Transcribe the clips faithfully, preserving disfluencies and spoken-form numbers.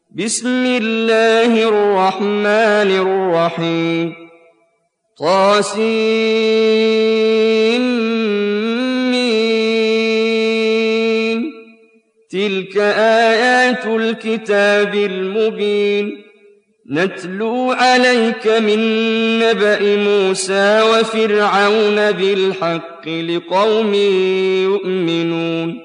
بسم الله الرحمن الرحيم طاسين تلك آيات الكتاب المبين نتلو عليك من نبأ موسى وفرعون بالحق لقوم يؤمنون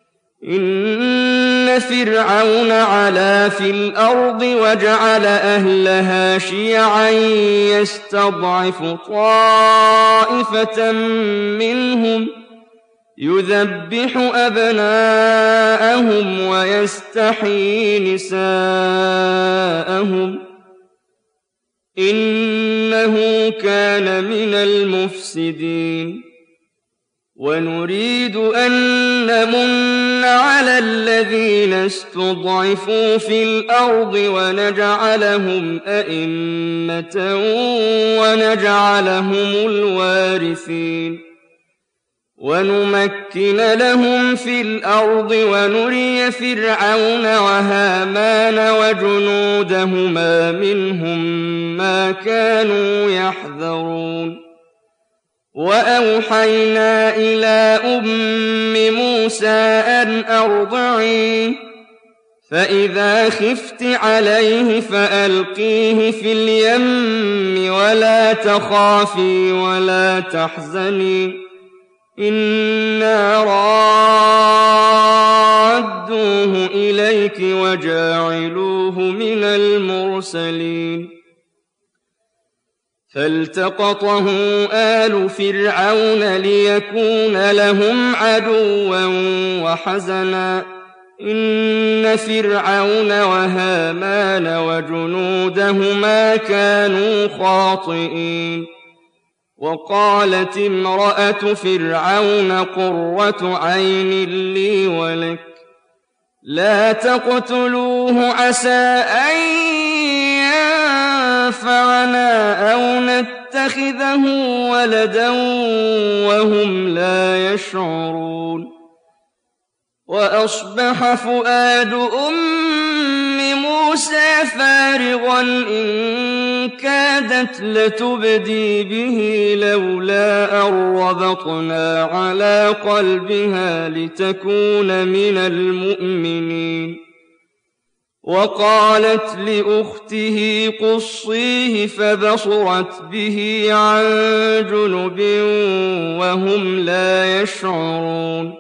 إن فرعون علا في الأرض وجعل أهلها شيعا يستضعف طائفة منهم يذبح أبناءهم ويستحيي نساءهم إنه كان من المفسدين ونريد أن نمن على الذين استضعفوا في الأرض ونجعلهم أئمة ونجعلهم الوارثين ونمكن لهم في الأرض ونري فرعون وهامان وجنودهما منهم ما كانوا يحذرون وأوحينا إلى أم موسى أن أرضعيه فإذا خفت عليه فألقيه في اليم ولا تخافي ولا تحزني إنا رادوه إليك وجاعلوه من المرسلين فالتقطه آل فرعون ليكون لهم عدوا وحزنا إن فرعون وهامان وجنودهما كانوا خاطئين وقالت امرأة فرعون قرة عين لي ولك لا تقتلوه عسى أن ينفعنا أو نتخذه ولدا وهم لا يشعرون وأصبح فؤاد أم موسى فارغا إن كادت لتبدي به لولا أن ربطنا على قلبها لتكون من المؤمنين وقالت لأخته قصيه فبصرت به عن جنب وهم لا يشعرون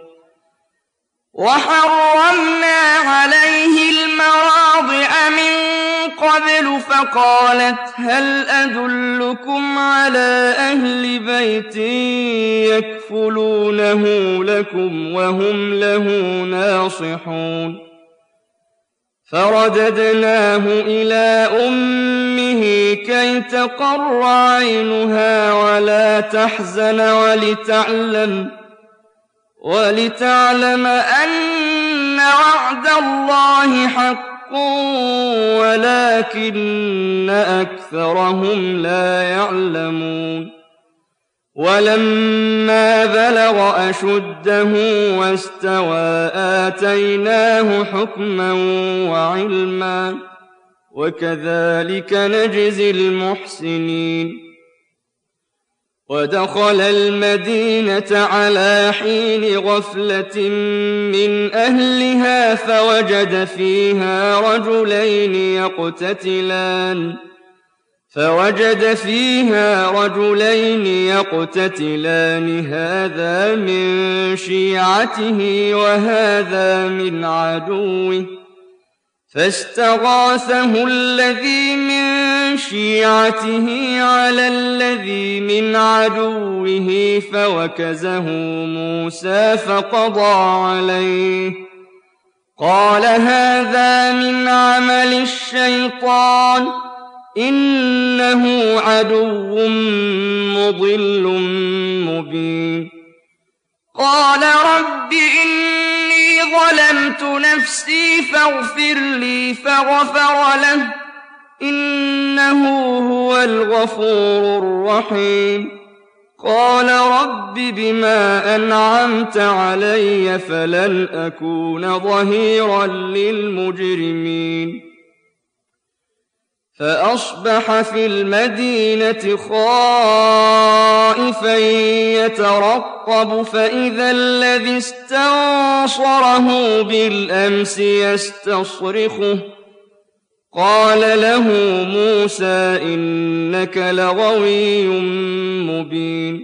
وحرمنا عليه المراضع من قبل فقالت هل أدلكم على أهل بيت يكفلونه لكم وهم له ناصحون فرددناه إلى أمه كي تقر عينها ولا تحزن ولتعلم ولتعلم أن وعد الله حق ولكن أكثرهم لا يعلمون ولما بلغ أشده واستوى آتيناه حكما وعلما وكذلك نجزي المحسنين ودخل المدينة على حين غفلة من أهلها فوجد فيها رجلين يقتتلان فوجد فيها رجلين يقتتلان هذا من شيعته وهذا من عدوه فاستغاثه الذي من شيعته على الذي من عدوه فوكزه موسى فقضى عليه قال هذا من عمل الشيطان إنه عدو مضل مبين قال رب إني ظلمت نفسي فاغفر لي فغفر له إنه هو الغفور الرحيم قال رب بما أنعمت علي فلن أكون ظهيرا للمجرمين فأصبح في المدينة خائفا يترقب فإذا الذي استنصره بالأمس يستصرخه قال له موسى إنك لغوي مبين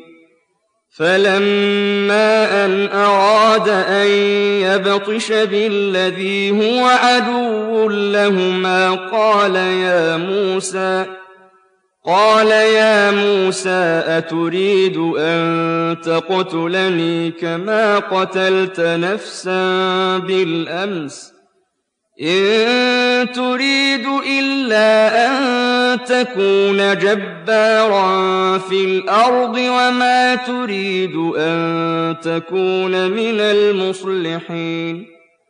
فلما أن أراد أن يبطش بالذي هو عدو لهما قال يا موسى قال يا موسى أتريد أن تقتلني كما قتلت نفسا بالأمس إن تريد إلا أن تكون جبارا في الأرض وما تريد أن تكون من المصلحين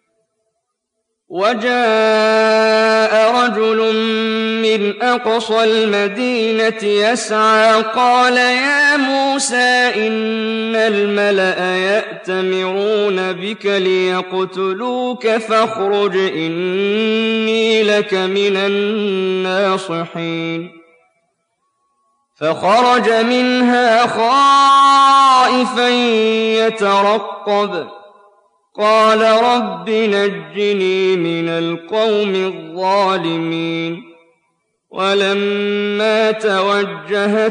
وجاء رجل من أقصى المدينة يسعى قال يا موسى إن الملأ يأتمرون بك ليقتلوك فاخرج إني لك من الناصحين فخرج منها خائفا يترقب قال رب نجني من القوم الظالمين ولما توجه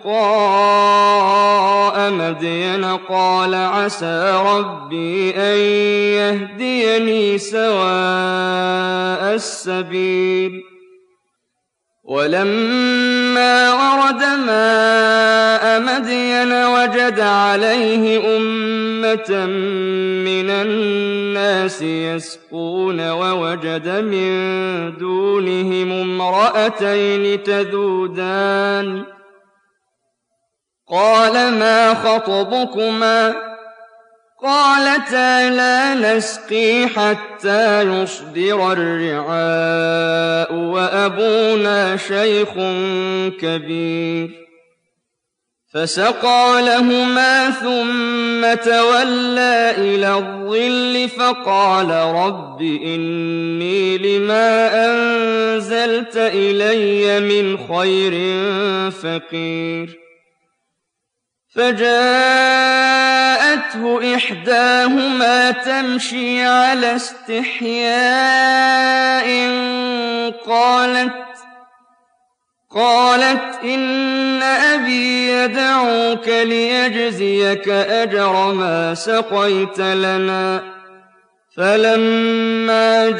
تلقاء مدين قال عسى ربي أن يهديني سواء السبيل ولما ورد ماء مدين وجد عليه أمة من الناس يسقون ووجد من دونهم امرأتين تذودان قال ما خطبكما قالتا لا نسقي حتى يصدر الرعاء وأبونا شيخ كبير فسقى لهما ثم تولى إلى الظل فقال رب إني لما أنزلت إلي من خير فقير فجاءته إحداهما تمشي على استحياء قالت قالت إن أبي يدعوك ليجزيك أجر ما سقيت لنا فلما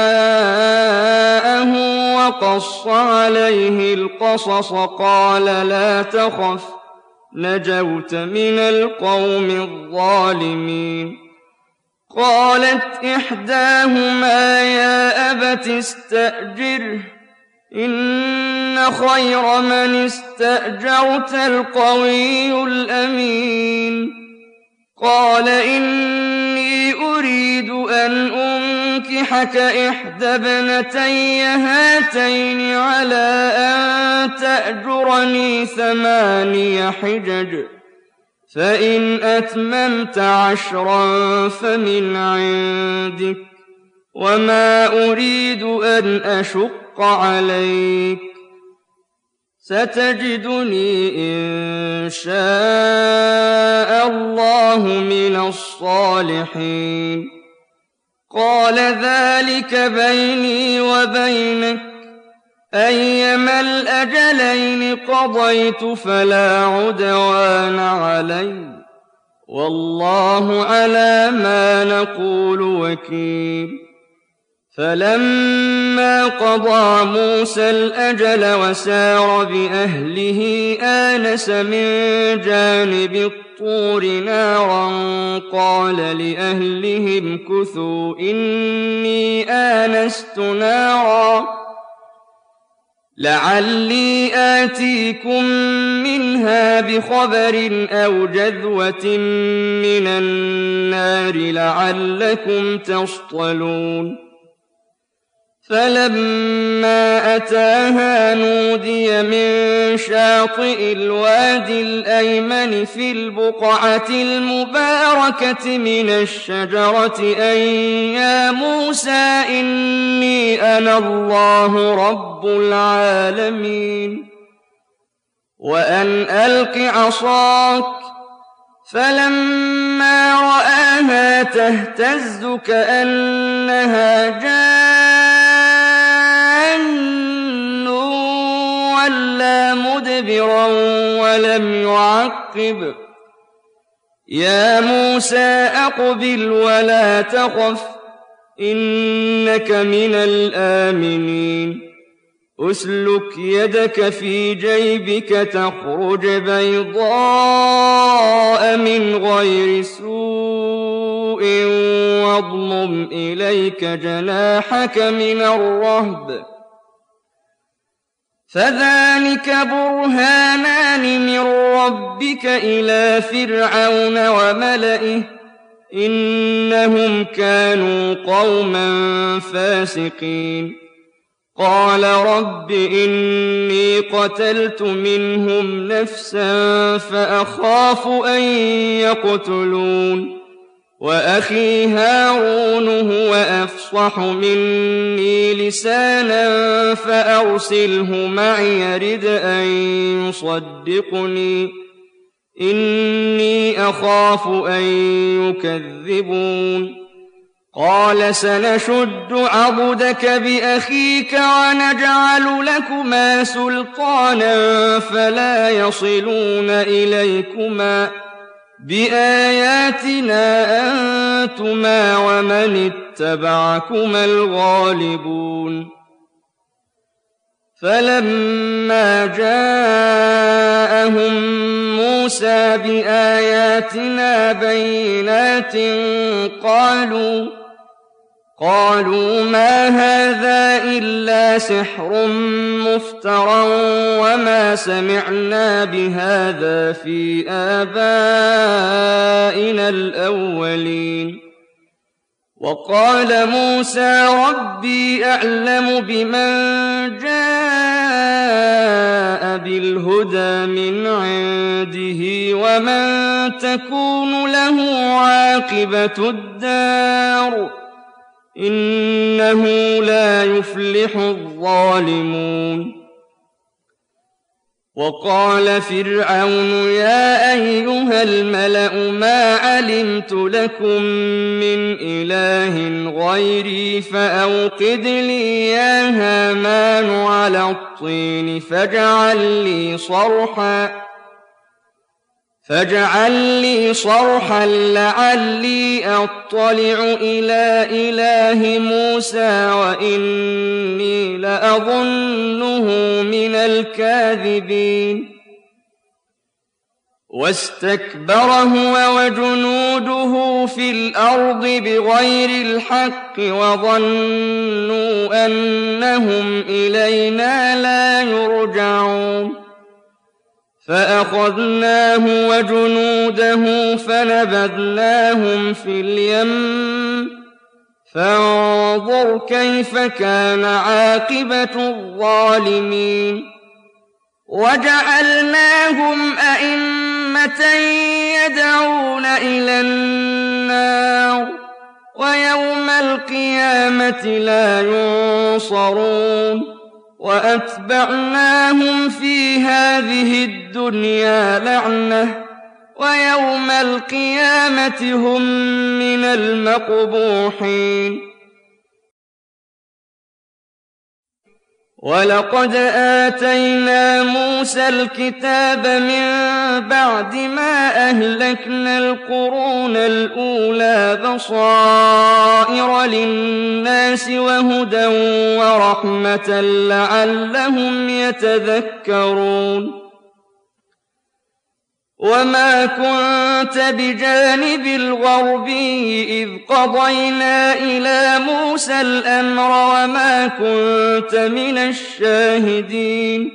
جاءه وقص عليه القصص قال لا تخف نجوت من القوم الظالمين قالت إحداهما يا أبت استأجره إن خير من استأجرت القوي الأمين قال إني أريد أن أنكحك إحدى ابنتي هاتين على أن تأجرني ثماني حجج فإن أتممت عشرا فمن عندك وما أريد أن أشق عليك ستجدني إن شاء الله من الصالحين قال ذلك بيني وبينك أيما الأجلين قضيت فلا عدوان علي والله على ما نقول وكيل فلما قضى موسى الأجل وسار بأهله آنس من جانب الطور نارا قال لأهلهم كثوا إني آنست نارا لعلي آتيكم منها بخبر أو جذوة من النار لعلكم تصطلون فلما أتاها نودي من شاطئ الوادي الأيمن في البقعة المباركة من الشجرة أن يا موسى إني أنا الله رب العالمين وأن ألق عصاك فلما رآها تهتز كأنها جان ولى مدبرا ولم يعقب يا موسى أقبل ولا تخف إنك من الآمنين أسلك يدك في جيبك تخرج بيضاء من غير سوء واضمم إليك جناحك من الرهب فذلك برهانان من ربك إلى فرعون وملئه إنهم كانوا قوما فاسقين قال رب إني قتلت منهم نفسا فأخاف أن يقتلون وأخي هارون هو أفصح مني لسانا فأرسله معي يرد أن يصدقني إني أخاف أن يكذبون قال سنشد عضدك بأخيك ونجعل لكما سلطانا فلا يصلون إليكما بآياتنا أنتما ومن اتبعكما الغالبون فلما جاءهم موسى بآياتنا بينات قالوا قالوا ما هذا إلا سحر مفترى وما سمعنا بهذا في آبائنا الأولين وقال موسى ربي أعلم بمن جاء بالهدى من عنده ومن تكون له عاقبة الدار إنه لا يفلح الظالمون وقال فرعون يا أيها الملأ ما علمت لكم من إله غيري فأوقد لي يا هامان على الطين فاجعل لي صرحا فاجعل لي صرحا لعلي أطلع إلى إله موسى وإني لأظنه من الكاذبين واستكبر هو وجنوده في الأرض بغير الحق وظنوا أنهم إلينا لا يرجعون فأخذناه وجنوده فنبذناهم في اليم فانظر كيف كان عاقبة الظالمين وجعلناهم أئمة يدعون إلى النار ويوم القيامة لا ينصرون وأتبعناهم في هذه الدنيا لعنة ويوم القيامة هم من المقبوحين ولقد آتينا موسى الكتاب من بعد ما أهلكنا القرون الأولى بصائر للناس وهدى ورحمة لعلهم يتذكرون وما كنت بجانب الغربي إذ قضينا إلى موسى الأمر وما كنت من الشاهدين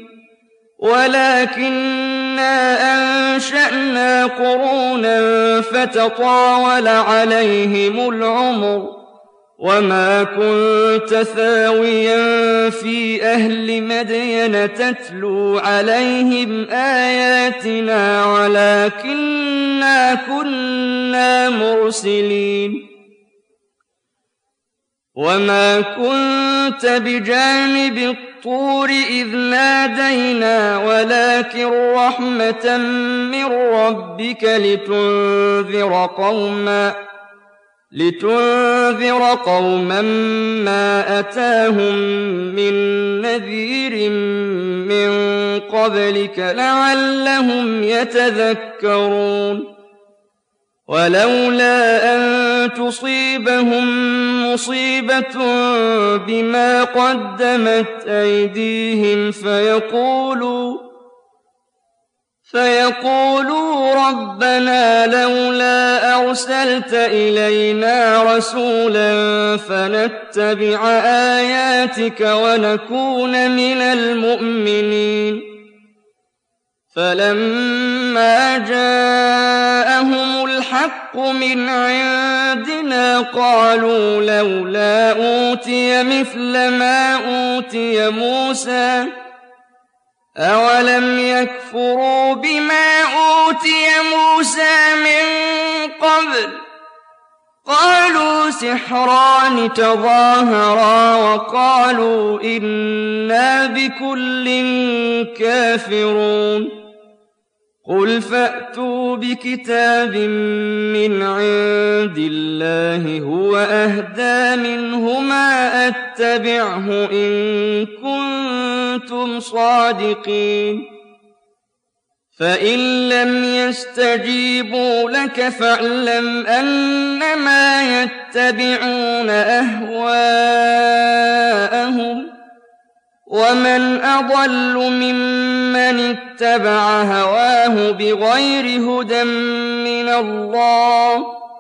ولكننا أنشأنا قرونا فتطاول عليهم العمر وما كنت ثاويا في أهل مدين تتلو عليهم آياتنا ولكننا كنا مرسلين وما كنت بجانب الطور إذ نادينا ولكن رحمة من ربك لتنذر قوما لتنذر قوما ما أتاهم من نذير من قبلك لعلهم يتذكرون ولولا أن تصيبهم مصيبة بما قدمت أيديهم فيقولوا فيقولوا ربنا لولا أرسلت إلينا رسولا فنتبع آياتك ونكون من المؤمنين فلما جاءهم الحق من عندنا قالوا لولا أوتي مثل ما أوتي موسى أولم يكفروا بما أوتي موسى من قبل قالوا سحران تظاهرا وقالوا إنا بكل كافرون قل فأتوا بكتاب من عند الله هو أهدى منهما أتبعه إن كنتم صادقين فإن لم يستجيبوا لك فاعلم أنما يتبعون أهواءهم ومن أضل ممن اتبع هواه بغير هدى من الله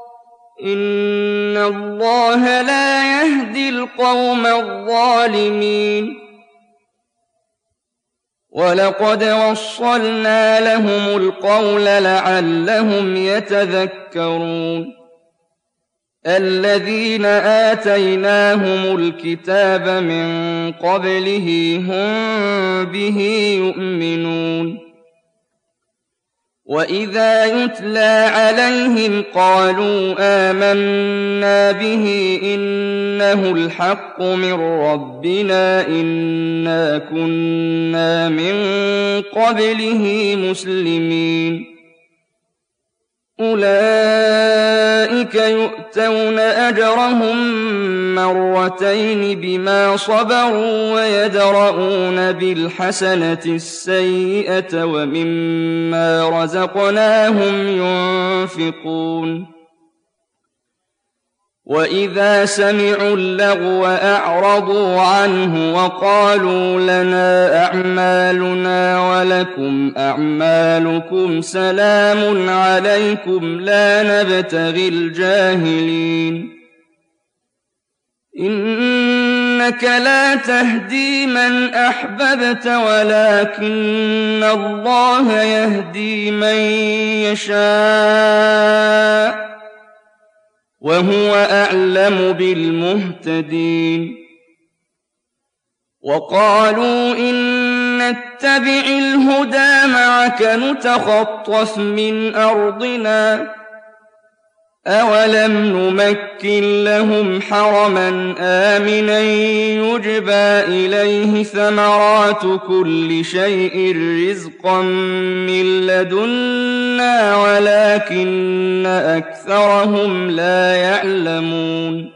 إن الله لا يهدي القوم الظالمين ولقد وصلنا لهم القول لعلهم يتذكرون الذين آتيناهم الكتاب من قبله هم به يؤمنون وإذا يتلى عليهم قالوا آمنا به إنه الحق من ربنا إنا كنا من قبله مسلمين أولئك يؤتون أجرهم مرتين بما صبروا ويدرؤون بالحسنة السيئة ومما رزقناهم ينفقون وإذا سمعوا اللغو أعرضوا عنه وقالوا لنا أعمالنا ولكم أعمالكم سلام عليكم لا نبتغي الجاهلين إنك لا تهدي من أحببت ولكن الله يهدي من يشاء وهو أعلم بالمهتدين وقالوا إن نتبع الهدى معك نتخطف من أرضنا أولم نمكن لهم حرما آمنا يجبى إليه ثمرات كل شيء رزقا من لدنا ولكن أكثرهم لا يعلمون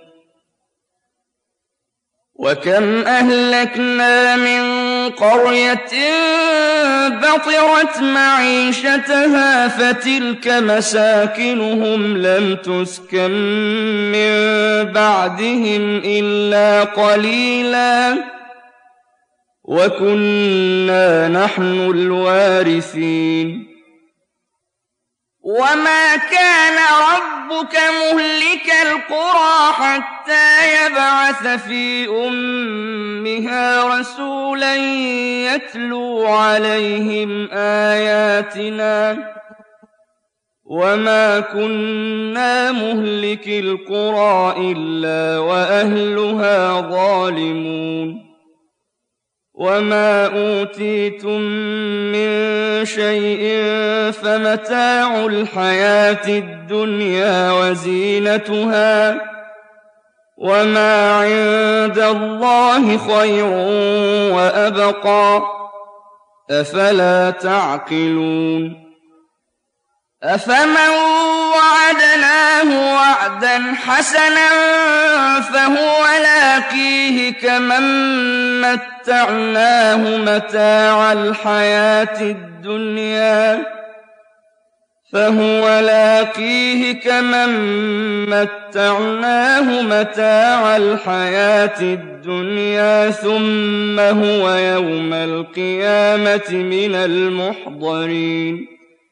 وكم أهلكنا من قرية بطرت معيشتها فتلك مساكنهم لم تسكن من بعدهم إلا قليلا وكنا نحن الوارثين وما كان ربك مهلك القرى حتى يبعث في أمها رسولا يتلو عليهم آياتنا وما كنا مهلكي القرى إلا وأهلها ظالمون وما أوتيتم من شيء فمتاع الحياة الدنيا وزينتها وما عند الله خير وأبقى أفلا تعقلون أفمن وعدناه وعدا حسنا فهو لاقيه كمن متعناه متاع الحياة الدنيا فهو لاقيه كمن متعناه متاع الحياة الدنيا ثم هو يوم القيامة من المحضرين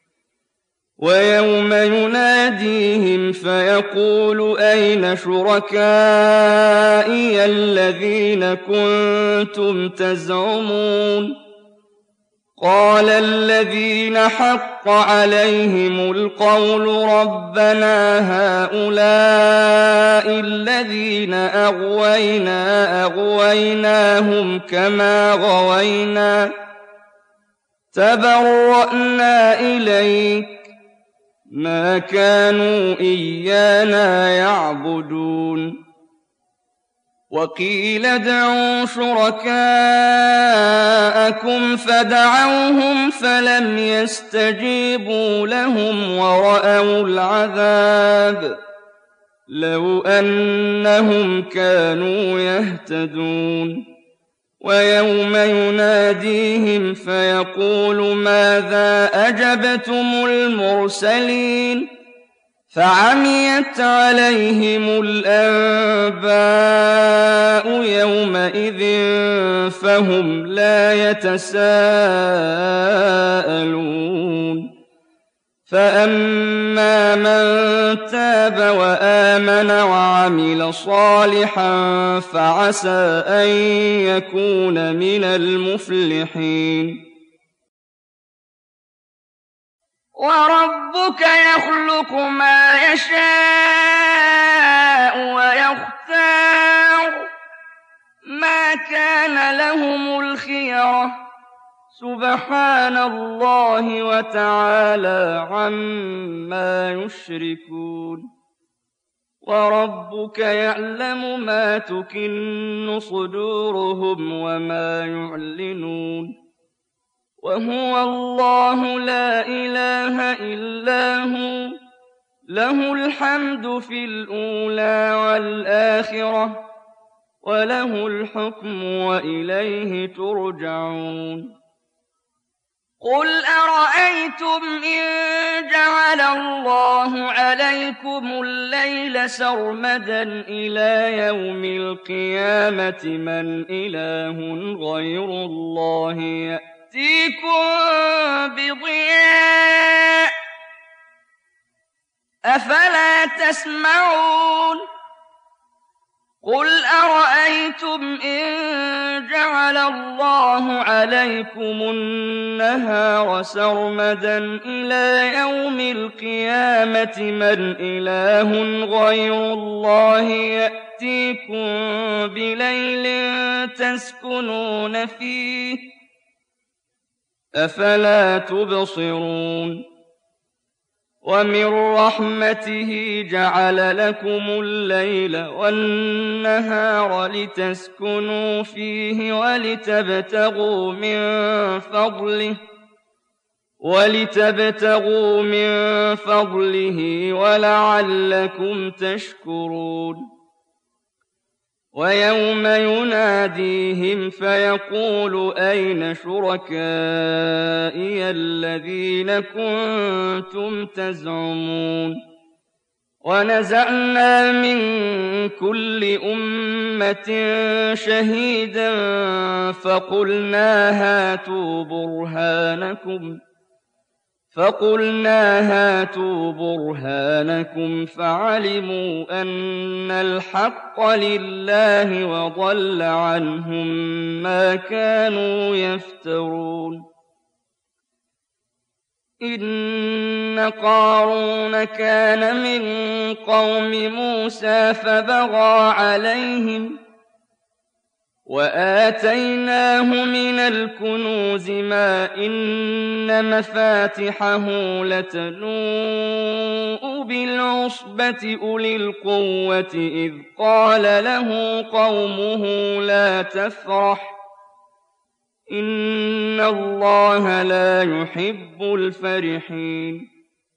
ويوم يناديهم فيقول أين شركائي الذين كنتم تزعمون قال الذين حق عليهم القول ربنا هؤلاء الذين أغوينا أغويناهم كما غوينا تبرأنا إليك ما كانوا إيانا يعبدون وقيل ادعوا شركاءكم فدعوهم فلم يستجيبوا لهم ورأوا العذاب لو أنهم كانوا يهتدون ويوم يناديهم فيقول ماذا أجبتم المرسلين فعميت عليهم الأنباء يومئذ فهم لا يتساءلون فأما من تاب وآمن وعمل صالحا فعسى أن يكون من المفلحين وربك يخلق ما يشاء ويختار ما كان لهم الخيرة سبحان الله وتعالى عما يشركون وربك يعلم ما تكن صدورهم وما يعلنون وهو الله لا إله إلا هو له الحمد في الأولى والآخرة وله الحكم وإليه ترجعون قل أرأيتم إن جعل الله عليكم الليل سرمدا إلى يوم القيامة من إله غير الله يأتيكم بضياء أفلا تسمعون قل أرأيتم إن جعل الله عليكم النهار سرمدا إلى يوم القيامة من إله غير الله يأتيكم بليل تسكنون فيه أفلا تبصرون ومن رحمته جعل لكم الليل والنهار لتسكنوا فيه ولتبتغوا من فضله ولتبتغوا من فضله ولعلكم تشكرون ويوم يناديهم فيقول أين شركائي الذين كنتم تزعمون ونزعنا من كل أمة شهيدا فقلنا هاتوا برهانكم فقلنا هاتوا برهانكم فعلموا أن الحق لله وضل عنهم ما كانوا يفترون إِنَّ قَارُونَ كَانَ مِن قَوْمِ مُوسَىٰ فَبَغَىٰ عَلَيْهِمْ وَآتَيْنَاهُ مِنَ الْكُنُوزِ مَا إِنَّ مَفَاتِحَهُ لَتَنُوءُ بِالْعُصْبَةِ أُولِي الْقُوَّةِ إِذْ قَالَ لَهُ قَوْمُهُ لَا تَفْرَحْ إِنَّ اللَّهَ لَا يُحِبُّ الْفَرِحِينَ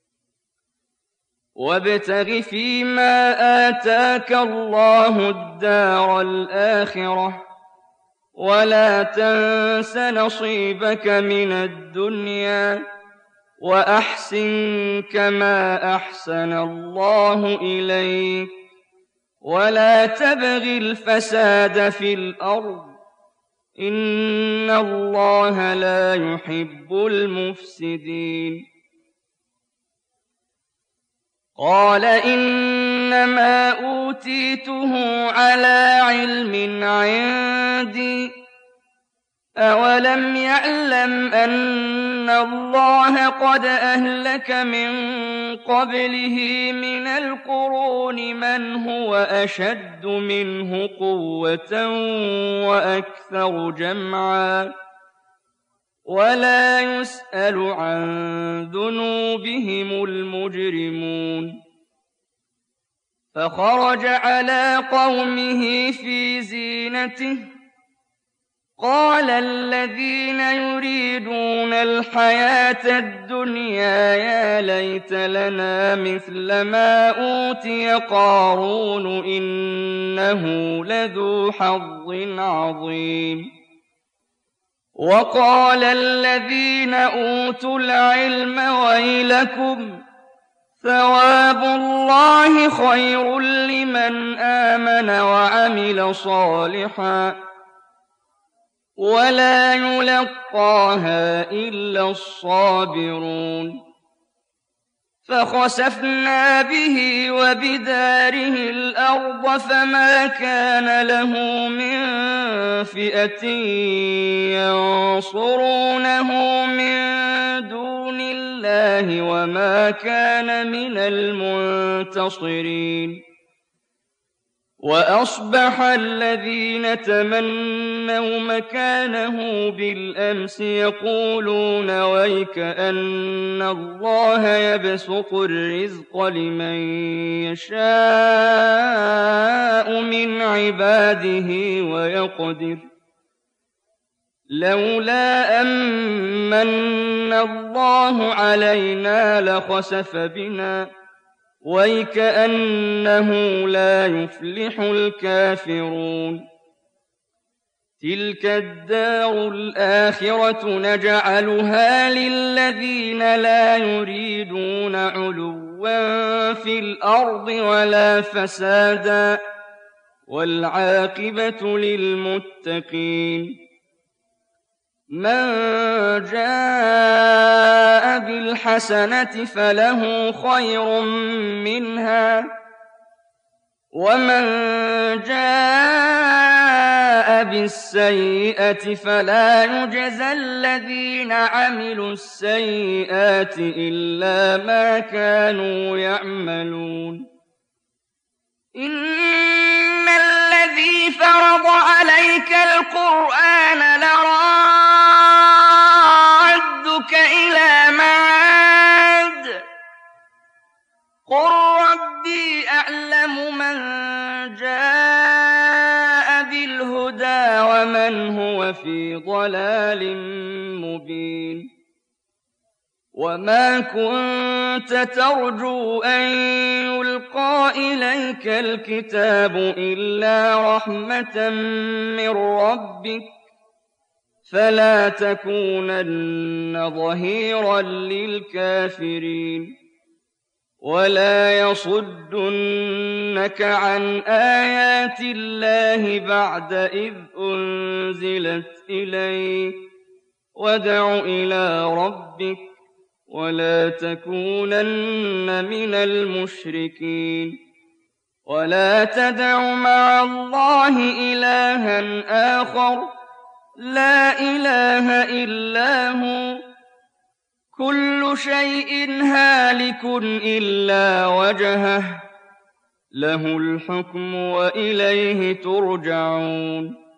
وَابْتَغِ فِيمَا آتَاكَ اللَّهُ الدَّارَ الْآخِرَةَ وَلَا تَنسَ نَصِيبَكَ مِنَ الدُّنْيَا وَأَحْسِن كَمَا أَحْسَنَ اللَّهُ إِلَيْكَ وَلَا تَبْغِ الْفَسَادَ فِي الْأَرْضِ إِنَّ اللَّهَ لَا يُحِبُّ الْمُفْسِدِينَ قَالَ إِنَّمَا أُوتِيتُهُ عَلَىٰ عِلْمٍ عِندِي أَوَلَمْ يَعْلَمْ أَنَّ اللَّهَ قَدْ أَهْلَكَ مِن قَبْلِهِ مِنَ الْقُرُونِ مَنْ هُوَ أَشَدُّ مِنْهُ قُوَّةً وَأَكْثَرُ جَمْعًا وَلَا يُسْأَلُ عَن ذُنُوبِهِمُ الْمُجْرِمُونَ فَخَرَجَ عَلَىٰ قَوْمِهِ فِي زِينَتِهِ قَالَ الَّذِينَ يُرِيدُونَ الْحَيَاةَ الدُّنْيَا يَا لَيْتَ لَنَا مِثْلَ مَا أُوتِيَ قَارُونُ إِنَّهُ لَذُو حَظٍّ عَظِيمٍ وَقَالَ الَّذِينَ أُوتُوا الْعِلْمَ وَيْلَكُمْ ثَوَابُ اللَّهِ خَيْرٌ لِّمَنْ آمَنَ وَعَمِلَ صَالِحًا وَلَا يُلَقَّاهَا إِلَّا الصَّابِرُونَ فَخَسَفْنَا بِهِ وَبِدَارِهِ الْأَرْضَ فَمَا كَانَ لَهُ مِن فِئَةٍ يَنصُرُونَهُ مِن دُونِ اللَّهِ وَمَا كَانَ مِنَ الْمُنتَصِرِينَ وَأَصْبَحَ الَّذِينَ تَمَنَّوْا مَكَانَهُ بِالْأَمْسِ يَقُولُونَ وَيْكَأَنَّ اللَّهَ يَبْسُطُ الرِّزْقَ لِمَن يَشَاءُ مِنْ عِبَادِهِ وَيَقْدِرُ لَوْلَا أَمَّنَّ اللَّهُ عَلَيْنَا لَخَسَفَ بِنَا وَيْكَأَنَّهُ لَا يُفْلِحُ الْكَافِرُونَ تِلْكَ الدَّارُ الْآخِرَةُ نَجْعَلُهَا لِلَّذِينَ لَا يُرِيدُونَ عُلُوًّا فِي الْأَرْضِ وَلَا فَسَادًا وَالْعَاقِبَةُ لِلْمُتَّقِينَ مَن جَاءَ بِالْحَسَنَةِ فَلَهُ خَيْرٌ مِّنْهَا وَمَن جَاءَ بِالسَّيِّئَةِ فَلَا يُجْزَى الَّذِينَ عَمِلُوا السَّيِّئَاتِ إِلَّا مَا كَانُوا يَعْمَلُونَ إِنَّ الَّذِي فَرَضَ عَلَيْكَ الْقُرْآنَ لَرَادُّكَ إِلَىٰ مَعَادٍ قُل رَّبِّي أَعْلَمُ مَن جَاءَ بِالْهُدَىٰ وَمَنْ هُوَ فِي ضَلَالٍ مُّبِينٍ وَمَا كُنتَ تَرْجُو أَن يُلْقَىٰ إِلَيْكَ الْكِتَابُ إِلَّا رَحْمَةً مِّن رَّبِّكَ فَلَا تَكُونَنَّ ظَهِيرًا لِّلْكَافِرِينَ وَلَا يَصُدُّنَّكَ عَنْ آيَاتِ اللَّهِ بَعْدَ إِذْ أُنزِلَتْ إِلَيْكَ وَادْعُ إِلَىٰ رَبِّكَ وَلَا تَكُونَنَّ مِنَ الْمُشْرِكِينَ وَلَا تَدْعُ مَعَ اللَّهِ إِلَٰهًا آخَرَ لَا إِلَٰهَ إِلَّا هُوَ كل شيء هالك إلا وجهه له الحكم وإليه ترجعون